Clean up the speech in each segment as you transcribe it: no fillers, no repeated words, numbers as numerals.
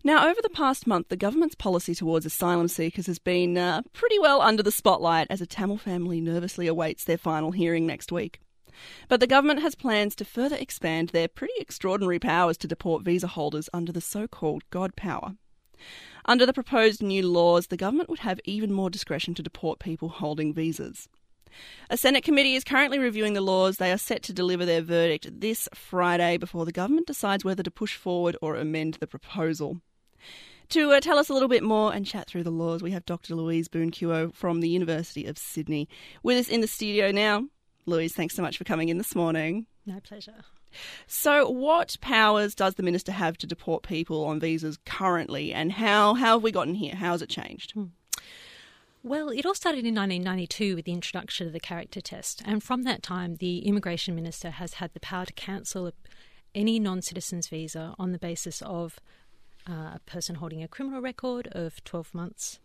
Now, over the past month, the government's policy towards asylum seekers has been pretty well under the spotlight as a Tamil family nervously awaits their final hearing next week. But the government has plans to further expand their pretty extraordinary powers to deport visa holders under the so-called God power. Under the proposed new laws, the government would have even more discretion to deport people holding visas. A Senate committee is currently reviewing the laws. They are set to deliver their verdict this Friday before the government decides whether to push forward or amend the proposal. To tell us a little bit more and chat through the laws, we have Dr. Louise Boon-Keogh from the University of Sydney with us in the studio now. Louise, thanks so much for coming in this morning. My pleasure. So what powers does the Minister have to deport people on visas currently, and how have we gotten here? How has it changed? Well, it all started in 1992 with the introduction of the character test, and from that time the Immigration Minister has had the power to cancel any non-citizen's visa on the basis of a person holding a criminal record of 12 months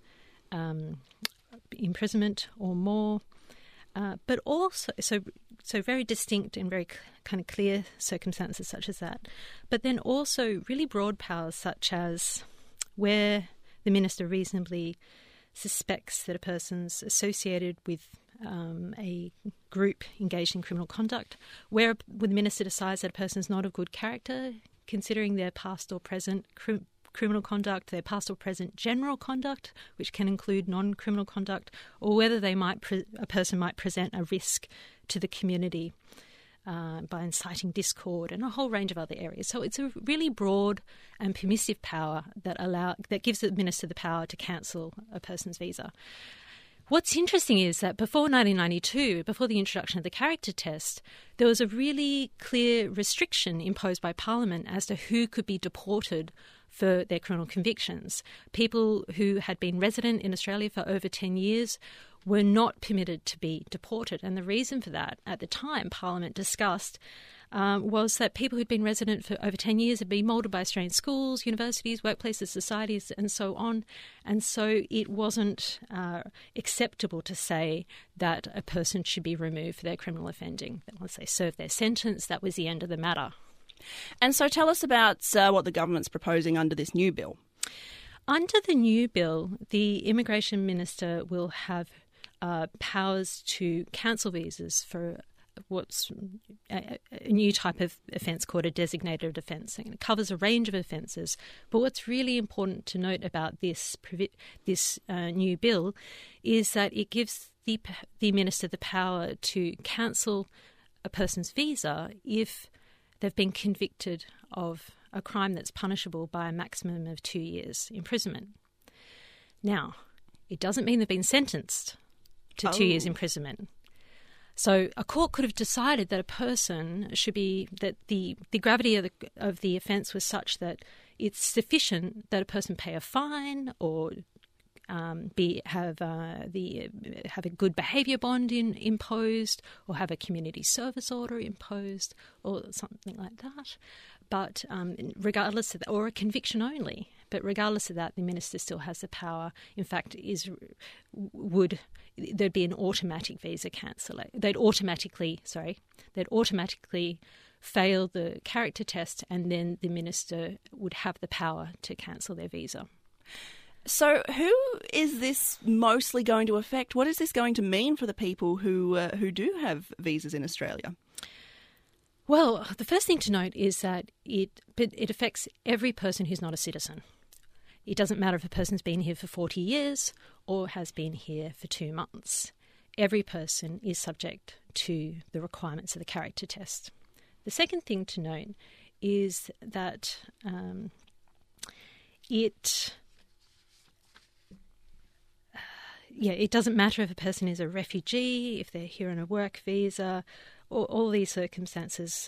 imprisonment or more, but also so very distinct and very kind of clear circumstances such as that, but then also really broad powers such as where the Minister reasonably suspects that a person's associated with a group engaged in criminal conduct, where the Minister decides that a person's not of good character, considering their past or present criminal conduct, their past or present general conduct, which can include non-criminal conduct, or whether a person might present a risk to the community by inciting discord and a whole range of other areas. So it's a really broad and permissive power that gives the Minister the power to cancel a person's visa. What's interesting is that before 1992, before the introduction of the character test, there was a really clear restriction imposed by Parliament as to who could be deported for their criminal convictions. People who had been resident in Australia for over 10 years were not permitted to be deported. And the reason for that, at the time, Parliament discussed was that people who'd been resident for over 10 years had been moulded by Australian schools, universities, workplaces, societies, and so on. And so it wasn't acceptable to say that a person should be removed for their criminal offending. Once they served their sentence, that was the end of the matter. And so tell us about what the government's proposing under this new bill. Under the new bill, the Immigration Minister will have powers to cancel visas for what's a new type of offence called a designated offence. It covers a range of offences. But what's really important to note about this new bill is that it gives the Minister the power to cancel a person's visa if they've been convicted of a crime that's punishable by a maximum of 2 years imprisonment. Now, it doesn't mean they've been sentenced to 2 years imprisonment. So a court could have decided that a person should be, that the gravity of the offence was such that it's sufficient that a person pay a fine or have a good behaviour bond imposed, or have a community service order imposed, or something like that. But regardless of that, or a conviction only. But regardless of that, the Minister still has the power. In fact, there'd be an automatic visa cancellation. They'd automatically fail the character test, and then the Minister would have the power to cancel their visa. So who is this mostly going to affect? What is this going to mean for the people who do have visas in Australia? Well, the first thing to note is that it affects every person who's not a citizen. It doesn't matter if a person's been here for 40 years or has been here for 2 months. Every person is subject to the requirements of the character test. The second thing to note is that it doesn't matter if a person is a refugee, if they're here on a work visa, or all these circumstances.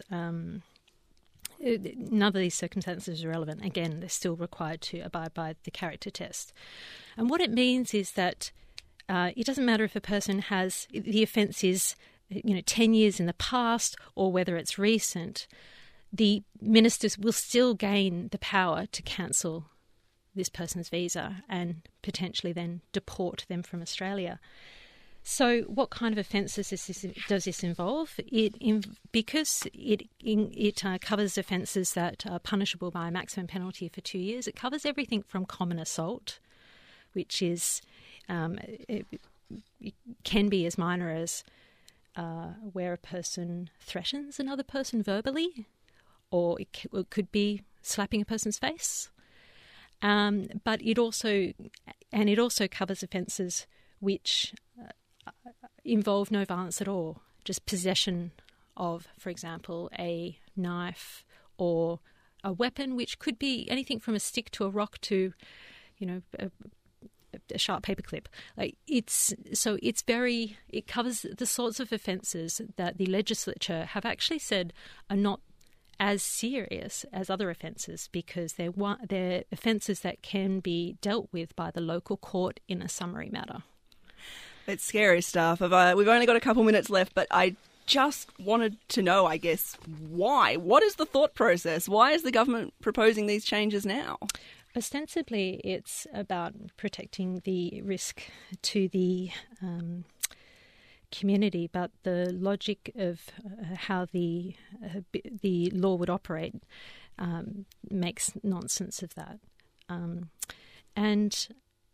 None of these circumstances are relevant. Again, they're still required to abide by the character test. And what it means is that it doesn't matter if a person has, the offence is 10 years in the past or whether it's recent, the ministers will still gain the power to cancel this person's visa and potentially then deport them from Australia. So, what kind of offences does this involve? Because it covers offences that are punishable by a maximum penalty for 2 years. It covers everything from common assault, which is it can be as minor as where a person threatens another person verbally, or it could be slapping a person's face. But it also covers offences which involve no violence at all, just possession of, for example, a knife or a weapon, which could be anything from a stick to a rock to, a sharp paperclip. It covers the sorts of offences that the legislature have actually said are not as serious as other offences, because they're offences that can be dealt with by the local court in a summary matter. It's scary stuff. We've only got a couple minutes left, but I just wanted to know, I guess, why? What is the thought process? Why is the government proposing these changes now? Ostensibly, it's about protecting the risk to the community, but the logic of how the law would operate makes nonsense of that. And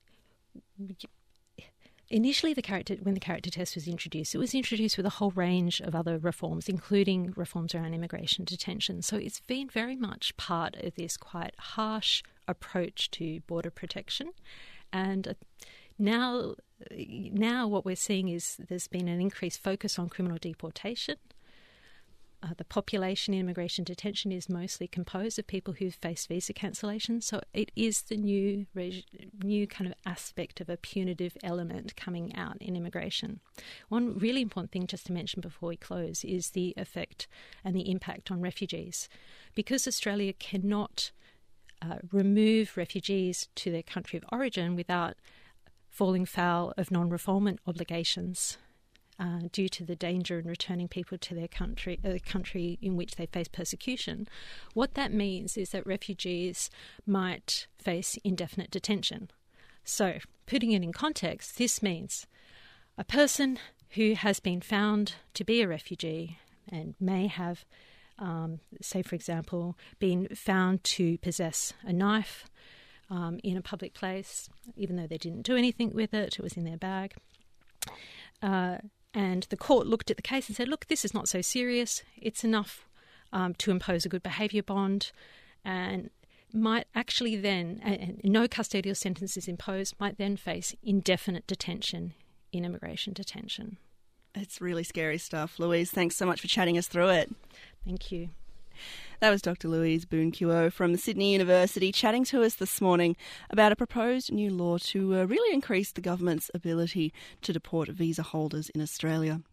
initially, when the character test was introduced, it was introduced with a whole range of other reforms, including reforms around immigration detention. So it's been very much part of this quite harsh approach to border protection. And now what we're seeing is there's been an increased focus on criminal deportation. The population in immigration detention is mostly composed of people who've faced visa cancellation, so it is the new kind of aspect of a punitive element coming out in immigration. One really important thing just to mention before we close is the effect and the impact on refugees. Because Australia cannot remove refugees to their country of origin without falling foul of non-refoulement obligations, due to the danger in returning people to their country, country in which they face persecution. What that means is that refugees might face indefinite detention. So, putting it in context, this means a person who has been found to be a refugee and may have, say for example, been found to possess a knife in a public place, even though they didn't do anything with it, it was in their bag. And the court looked at the case and said, look, this is not so serious. It's enough to impose a good behaviour bond, and might actually then, and no custodial sentence is imposed, might then face indefinite detention in immigration detention. It's really scary stuff. Louise, thanks so much for chatting us through it. Thank you. That was Dr. Louise Boon-Keogh from Sydney University chatting to us this morning about a proposed new law to really increase the government's ability to deport visa holders in Australia.